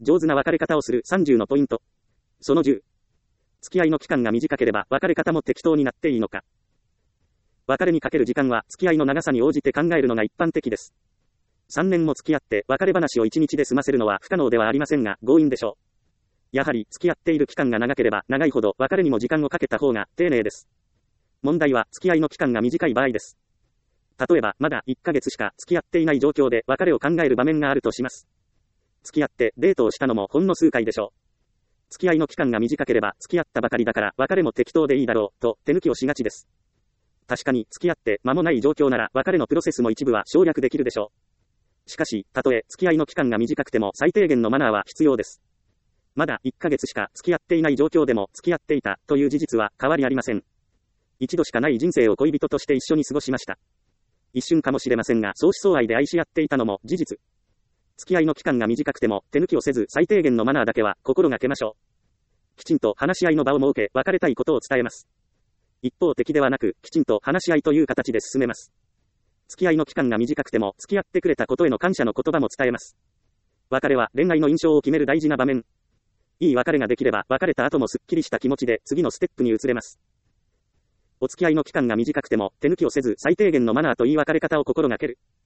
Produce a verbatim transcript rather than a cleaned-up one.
上手な別れ方をするさんじゅうのポイント。そのじゅう。付き合いの期間が短ければ別れ方も適当になっていいのか。別れにかける時間は付き合いの長さに応じて考えるのが一般的です。さんねんも付き合って別れ話をいちにちで済ませるのは不可能ではありませんが、強引でしょう。やはり付き合っている期間が長ければ長いほど別れにも時間をかけた方が丁寧です。問題は付き合いの期間が短い場合です。例えばまだいっかげつしか付き合っていない状況で別れを考える場面があるとします。付き合ってデートをしたのもほんの数回でしょう。付き合いの期間が短ければ付き合ったばかりだから別れも適当でいいだろうと手抜きをしがちです。確かに付き合って間もない状況なら別れのプロセスも一部は省略できるでしょう。しかし、たとえ付き合いの期間が短くても最低限のマナーは必要です。まだいっかげつしか付き合っていない状況でも付き合っていたという事実は変わりありません。一度しかない人生を恋人として一緒に過ごしました。一瞬かもしれませんが相思相愛で愛し合っていたのも事実。付き合いの期間が短くても手抜きをせず最低限のマナーだけは心がけましょう。きちんと話し合いの場を設け別れたいことを伝えます。一方的ではなくきちんと話し合いという形で進めます。付き合いの期間が短くても付き合ってくれたことへの感謝の言葉も伝えます。別れは恋愛の印象を決める大事な場面。いい別れができれば別れた後もすっきりした気持ちで次のステップに移れます。お付き合いの期間が短くても手抜きをせず最低限のマナーといい別れ方を心がける。